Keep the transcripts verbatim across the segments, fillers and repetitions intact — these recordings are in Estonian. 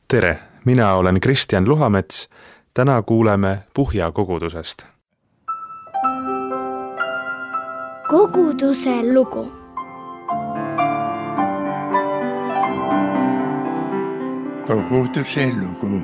Tere, mina olen Kristjan Luhamets. Täna kuuleme Puhja kogudusest. Koguduse lugu. Koguduse lugu.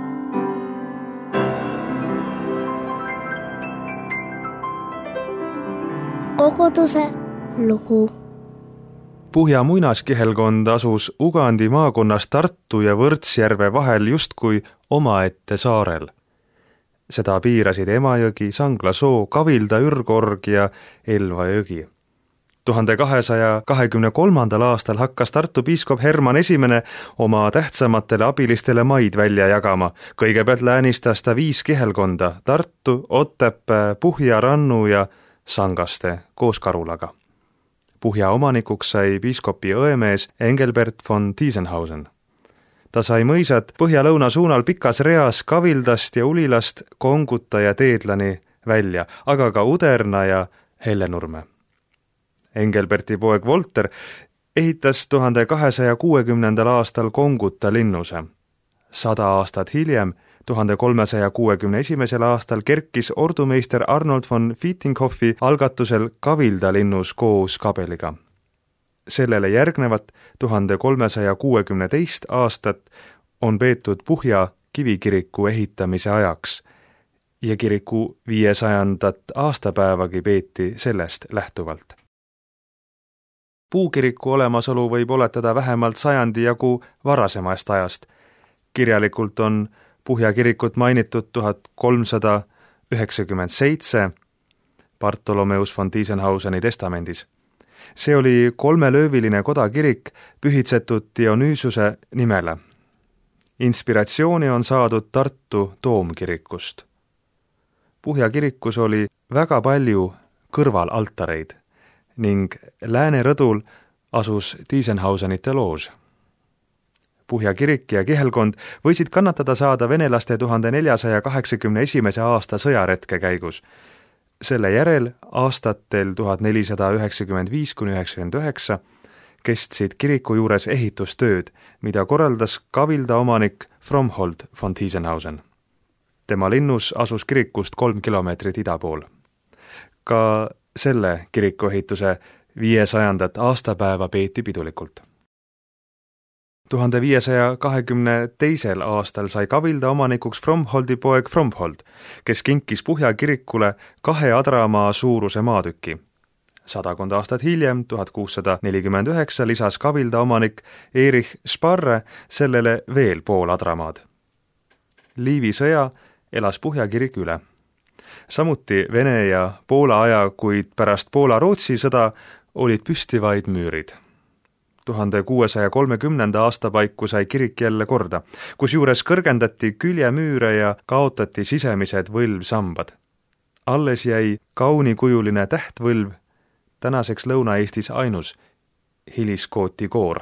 Koguduse lugu. Puhja muinaskihelkond asus Ugandi maakonnas Tartu ja Võrtsjärve vahel justkui omaette saarel. Seda piirasid Emajõgi, Sanglasoo, Kavilda, Ürgorg ja Elva jõgi. tuhande kahesaja kahekümne kolmandal aastal hakkas Tartu piiskop Herman Esimene oma tähtsamatele abilistele maid välja jagama. Kõigepealt läänistas ta viis kihelkonda: Tartu, Otepää, Puhja, Rannu ja Sangaste koos Karulaga. Puhja omanikuks sai piiskopi õemees Engelbert von Tiesenhausen. Ta sai mõisad põhja-lõuna suunal pikas reas Kavildast ja Ulilast, Konguta ja Teedlani välja, aga ka Uderna ja Hellenurme. Engelberti poeg Volter ehitas tuhande kahesaja kuuekümnendal aastal Konguta linnuse. Sada aastat hiljem, tuhande kolmesaja kuuekümne esimesel aastal kerkis ordumeister Arnold von Fittinghoffi algatusel Kavilda linnus koos Kabeliga. Sellele järgnevat tuhande kolmesaja kuuekümne teist aastat on peetud Puhja kivikiriku ehitamise ajaks ja kiriku viiesajandat aastapäevagi peeti sellest lähtuvalt. Puukiriku olemasolu võib oletada vähemalt sajandi jagu varasemast ajast. Kirjalikult on Puhja kirikut mainitud tuhat kolmsada üheksakümmend seitse Bartolomeus von Tiesenhauseni testamendis. See oli kolmelööviline kodakirik pühitsetud Dionüüsuse nimele. Inspiratsiooni on saadud Tartu toomkirikust. Puhja kirikus oli väga palju kõrvalaltareid ning lääne rõdul asus Tiesenhausenite loož. Puhja kirik ja kihelkond võisid kannatada saada venelaste tuhande neljasaja kaheksakümne esimese aasta sõjaretke käigus. Selle järel aastatel tuhat nelisada üheksakümmend viis kuni üheksakümmend üheksa kestsid kiriku juures ehitustööd, mida korraldas Kavilda omanik Fromhold von Tiesenhausen. Tema linnus asus kirikust kolm kilomeetrit ida pool. Ka selle kirikuehituse viiesajandat aastapäeva peeti pidulikult. tuhande viiesaja kahekümne teisel aastal sai Kavilda omanikuks Fromholdi poeg Fromhold, kes kinkis Puhja kirikule kahe adramaa suuruse maatüki. Sadakond aastat hiljem, tuhat kuussada nelikümmend üheksa, lisas Kavilda omanik Erich Sparre sellele veel pool adramaad. Liivi sõja elas Puhja kirik üle. Samuti Vene ja Poola aja, kuid pärast Poola-Rootsi sõda olid püsti vaid müürid. tuhande kuuesaja kolmekümnenda aasta paiku sai kirik jälle korda, kus juures kõrgendati küljemüüre ja kaotati sisemised võlvsambad. Alles jäi kaunikujuline tähtvõlv, tänaseks Lõuna-Eestis ainus, hiliskooti koor.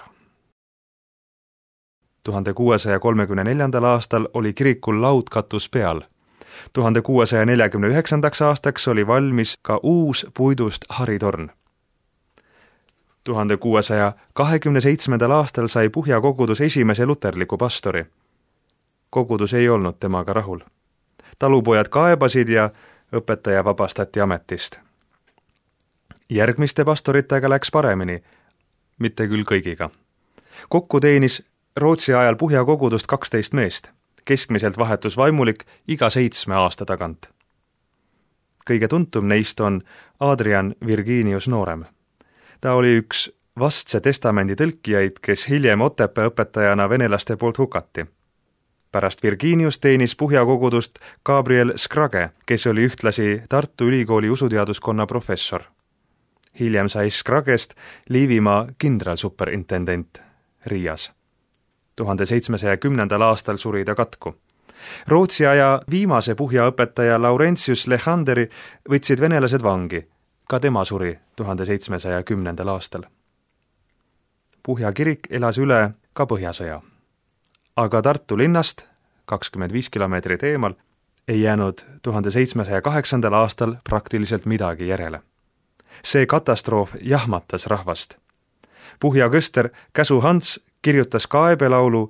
tuhande kuuesaja kolmekümne neljandal aastal oli kirikul laudkatus peal. tuhande kuuesaja neljakümne üheksandaks aastaks oli valmis ka uus puidust haritorn. tuhande kuuesaja kahekümne seitsmendal aastal sai Puhja kogudus esimese luterliku pastori. Kogudus ei olnud temaga rahul. Talupojad kaebasid ja õpetaja vabastati ametist. Järgmiste pastoritega läks paremini, mitte küll kõigiga. Kokku teenis Rootsi ajal Puhja kogudust kaksteist meest. Keskmiselt vahetus vaimulik iga seitsme aasta tagant. Kõige tuntum neist on Adrian Virginius Noorem. Ta oli üks vastse testamendi tõlkijaid, kes hiljem Otepää õpetajana venelaste poolt hukati. Pärast Virginius teenis Puhja kogudust Gabriel Skrage, kes oli ühtlasi Tartu Ülikooli usuteaduskonna professor. Hiljem sai Skragest Liivimaa kindralsuperintendent Riias. tuhande seitsmesaja kümnendal aastal suri ta katku. Rootsi aja viimase Puhja õpetaja Laurentius Lechanderi võtsid venelased vangi. Ka tema suri tuhande seitsmesaja kümnendal aastal. Puhja kirik elas üle ka Põhjasõja. Aga Tartu linnast, kakskümmend viis kilomeetrit eemal, ei jäänud tuhande seitsmesaja kaheksandal aastal praktiliselt midagi järele. See katastroof jahmatas rahvast. Puhja köster Käsu Hans kirjutas kaebelaulu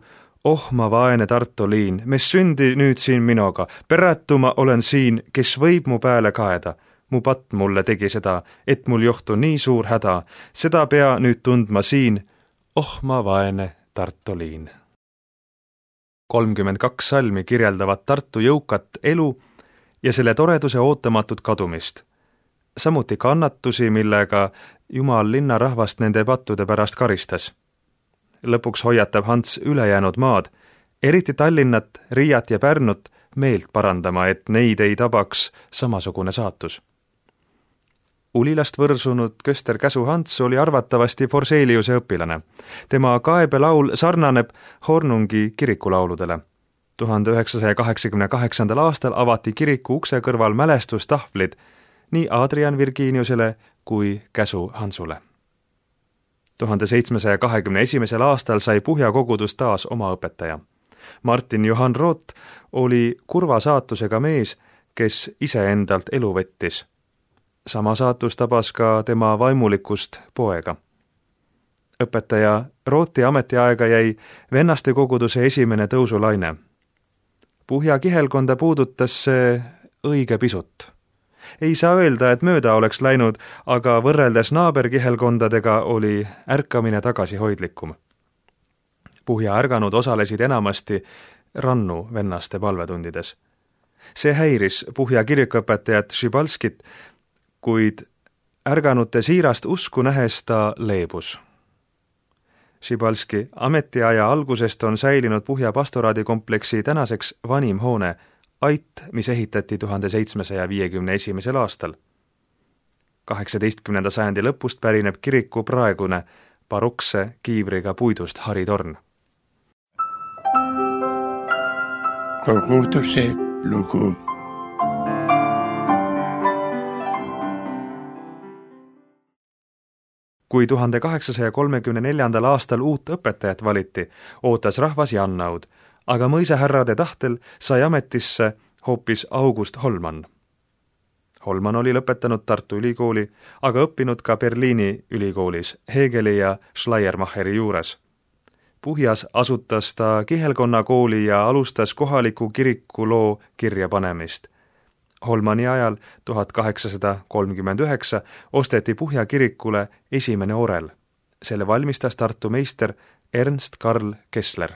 Oh ma vaene Tartu liin, mes sündi nüüd siin minoga, perätuma olen siin, kes võib mu pääle kaeda. Mu patt mulle tegi seda, et mul johtu nii suur häda, seda pea nüüd tundma siin, oh ma vaene Tartu liin. kolmkümmend kaks salmi kirjeldavad Tartu jõukat elu ja selle toreduse ootamatut kadumist. Samuti kannatusi, millega Jumal linnarahvast nende pattude pärast karistas. Lõpuks hoiatab Hans ülejäänud maad, eriti Tallinnat, Riiat ja Pärnut meelt parandama, et neid ei tabaks samasugune saatus. Ulilast võrsunud Köster Käsu Hans oli arvatavasti Forseliuse õpilane. Tema kaebelaul sarnaneb Hornungi kirikulauludele. tuhande üheksasaja kaheksakümne kaheksandal aastal avati kiriku ukse kõrval mälestustahvlid nii Adrian Virginiusele kui Käsu Hansule. tuhande seitsmesaja kahekümne esimesel aastal sai Puhja kogudus taas oma õpetaja. Martin Johann Roth oli kurva saatusega mees, kes iseendalt elu võttis. Sama saatus tabas ka tema vaimulikust poega. Õpetaja Rothi ametiaega jäi vennaste koguduse esimene tõusulaine. Puhja kihelkonda puudutas see õige pisut. Ei saa öelda, et mööda oleks läinud, aga võrreldes naaberkihelkondadega oli ärkamine tagasihoidlikum. Puhja ärganud osalesid enamasti rannu vennaste palvetundides. See häiris Puhja kirikuõpetajat Šibalskit, kuid ärganute siirast usku nähes ta leebus. Šibalski ametiaja algusest on säilinud Puhja pastoraadikompleksi tänaseks vanim hoone, ait, mis ehitati tuhande seitsmesaja viiekümne esimesel aastal. kaheksateistkümnenda sajandi lõpust pärineb kiriku praegune barokse kiivriga puidust haritorn. Koguduse lugu. Kui tuhande kaheksasaja kolmekümne neljandal aastal uut õpetajat valiti, ootas rahvas Jannaud, aga mõisahärrade tahtel sai ametisse hoopis August Holman. Holman oli lõpetanud Tartu ülikooli, aga õppinud ka Berliini ülikoolis Hegeli ja Schleiermacheri juures. Puhjas asutas ta kihelkonnakooli ja alustas kohaliku kiriku loo kirjapanemist. Holmani ajal tuhat kaheksasada kolmkümmend üheksa osteti Puhja kirikule esimene orel. Selle valmistas Tartu meister Ernst Karl Kessler.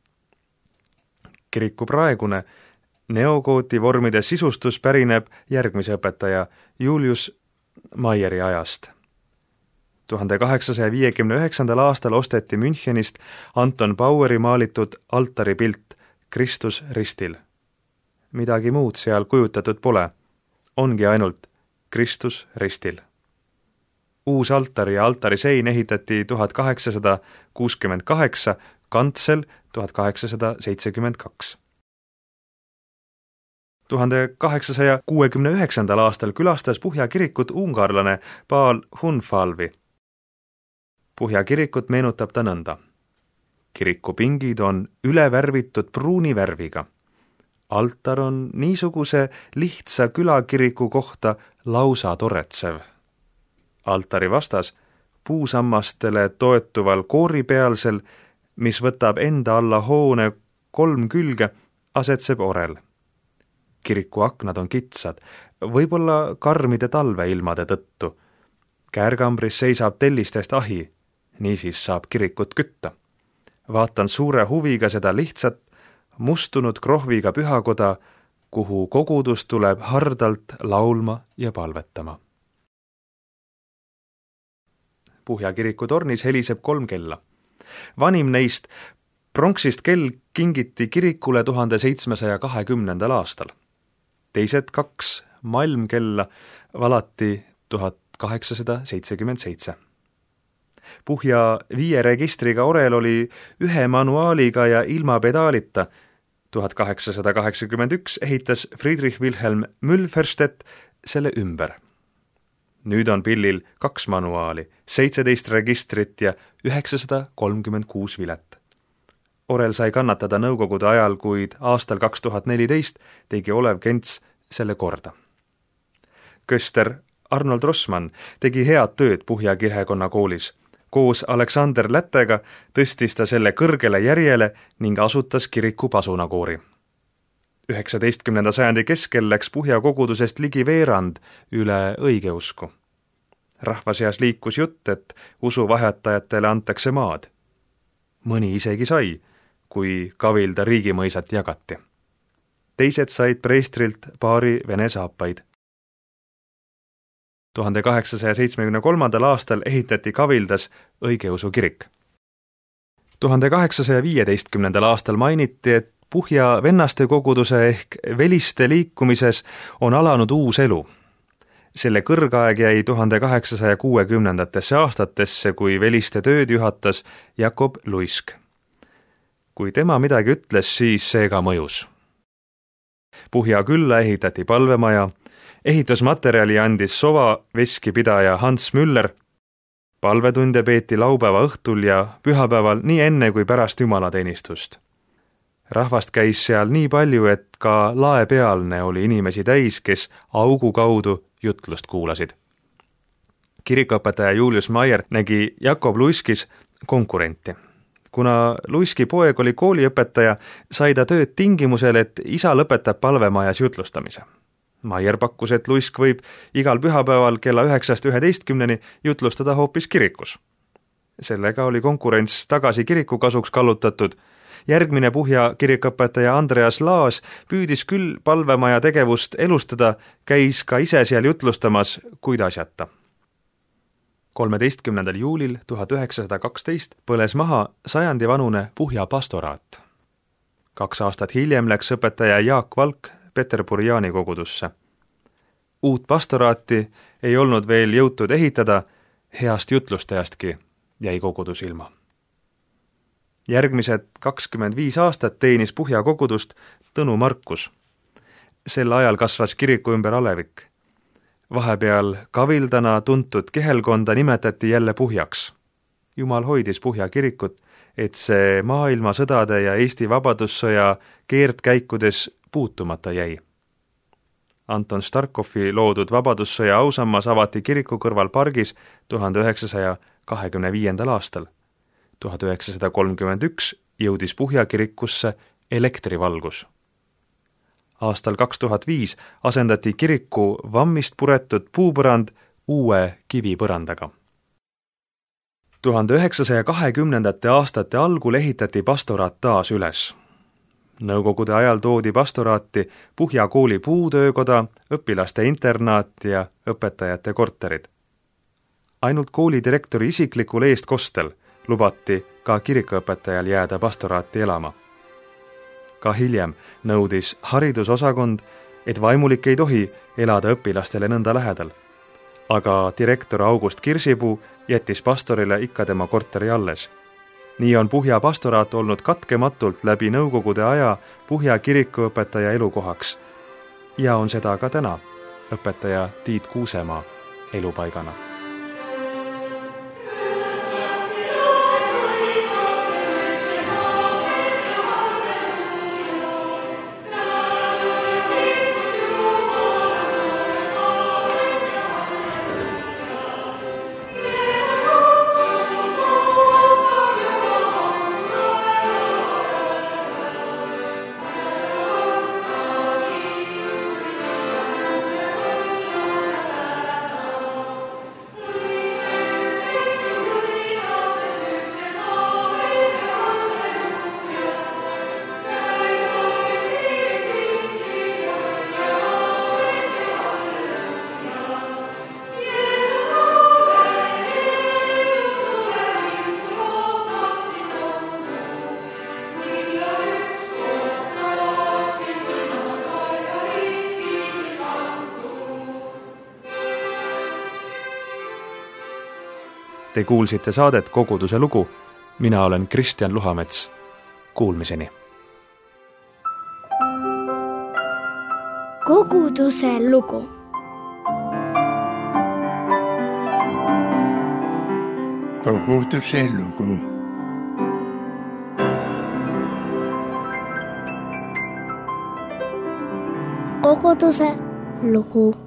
Kiriku praegune neogooti vormide sisustus pärineb järgmise õpetaja Julius Maieri ajast. tuhande kaheksasaja viiekümne üheksandal aastal osteti Münchenist Anton Baueri maalitud altaripilt Kristus ristil. Midagi muud seal kujutatud pole, ongi ainult Kristus ristil. Uus altari ja altari sein ehitati tuhat kaheksasada kuuskümmend kaheksa, kantsel tuhat kaheksasada seitsekümmend kaks. tuhande kaheksasaja kuuekümne üheksandal aastal külastas Puhja kirikut ungarlane Paal Hunfalvi. Puhja kirikut meenutab ta nõnda. Kiriku pingid on ülevärvitud pruuni värviga. Altar on niisuguse lihtsa külakiriku kohta lausa toretsev. Altari vastas puusammastele toetuval kooripealsel, mis võtab enda alla hoone kolm külge, asetseb orel. Kiriku aknad on kitsad, võib-olla karmide talveilmade tõttu. Käärkambris seisab tellistest ahi, niisiis saab kirikut kütta. Vaatan suure huviga seda lihtsat, mustunud krohviga pühakoda, kuhu kogudus tuleb hardalt laulma ja palvetama. Puhja kiriku tornis heliseb kolm kella. Vanim neist, pronksist kell, kingiti kirikule tuhande seitsmesaja kahekümnendal aastal. Teised kaks malmkella valati tuhat kaheksasada seitsekümmend seitse. Puhja viie registriga orel oli ühe manuaaliga ja ilma pedaalita. tuhat kaheksasada kaheksakümmend üks ehitas Friedrich Wilhelm Mühlferstedt selle ümber. Nüüd on pillil kaks manuaali, seitseteist registrit ja üheksasada kolmkümmend kuus vilet. Orel sai kannatada nõukogude ajal, kuid aastal kaks tuhat neliteist tegi Olev Kents selle korda. Köster Arnold Rossmann tegi head tööd Puhja kirhekonna koolis. Koos Aleksander Lätega tõstis ta selle kõrgele järjele ning asutas kiriku pasunakoori. üheksateistkümnenda sajandi keskel läks Puhja kogudusest ligi veerand üle õigeusku. Rahva seas liikus jutt, et usuvahetajatele antakse maad. Mõni isegi sai, kui Kavilda riigimõisat jagati. Teised said preestrilt paari vene saapaid. tuhande kaheksasaja seitsmekümne kolmandal aastal ehitati Kavildas õigeusu kirik. tuhande kaheksasaja viieteistkümnendal aastal mainiti, et Puhja vennaste koguduse ehk veliste liikumises on alanud uus elu. Selle kõrgaeg jäi tuhande kaheksasaja kuuekümnendatesse aastatesse, kui veliste tööd juhatas Jakob Luisk. Kui tema midagi ütles, siis see ka mõjus. Puhja külla ehitati palvemaja, ehitusmaterjali andis sova veskipidaja Hans Müller, palvetunde peeti laupäeva õhtul ja pühapäeval nii enne kui pärast jumalateenistust. Rahvast käis seal nii palju, et ka laepealne oli inimesi täis, kes augu kaudu jutlust kuulasid. Kirikuõpetaja Julius Maier nägi Jakob Luiskis konkurenti. Kuna Luiski poeg oli kooliõpetaja, sai ta tööd tingimusel, et isa lõpetab palvemajas jutlustamise. Maier pakkus, et Luisk võib igal pühapäeval kella üheksast üheteistkümneni jutlustada hoopis kirikus. Sellega oli konkurents tagasi kiriku kasuks kallutatud. Järgmine Puhja kirikuõpetaja Andreas Laas püüdis küll palvemaja tegevust elustada, käis ka ise seal jutlustamas, kuid asjata. kolmeteistkümnendal juulil tuhat üheksasada kaksteist põles maha sajandivanune Puhja pastoraat. Kaks aastat hiljem läks õpetaja Jaak Valk Peterburiani kogudusse. Uut pastoraati ei olnud veel jõutud ehitada, heast jutlustajastki jäi kogudus ilma. Järgmised kakskümmend viis aastat teenis Puhja kogudust Tõnu Markus. Sel ajal kasvas kiriku ümber alevik. Vahepeal Kavildana tuntud kehelkonda nimetati jälle Puhjaks. Jumal hoidis Puhja kirikut, et see maailmasõdade ja Eesti vabadussõja keerdkäikudes puutumata jäi. Anton Starkovi loodud vabadussõja ausammas avati kiriku kõrval pargis tuhande üheksasaja kahekümne viiendal aastal. tuhat üheksasada kolmkümmend üks jõudis Puhja kirikusse elektrivalgus. Aastal kaks tuhat viis asendati kiriku vammist puretud puupõrand uue kivipõrandaga. tuhande üheksasaja kahekümnendate aastate algul ehitati pastoraat taas üles. Nõukogude ajal toodi pastoraati Puhja kooli puutöökoda, õpilaste internaat ja õpetajate korterid. Ainult kooli direktori isiklikul eestkostel lubati ka kirikuõpetajal jääda pastoraati elama. Ka hiljem nõudis haridusosakond, et vaimulik ei tohi elada õpilastele nõnda lähedal. Aga direktor August Kirsipuu jättis pastorile ikka tema korteri alles. Nii on Puhja pastoraat olnud katkematult läbi nõukogude aja Puhja kirikuõpetaja elukohaks ja on seda ka täna õpetaja Tiit Kuusemaa elupaigana. Te kuulsite saadet Koguduse lugu. Mina olen Kristjan Luhamets. Kuulmiseni. Koguduse lugu. Koguduse lugu. Koguduse lugu.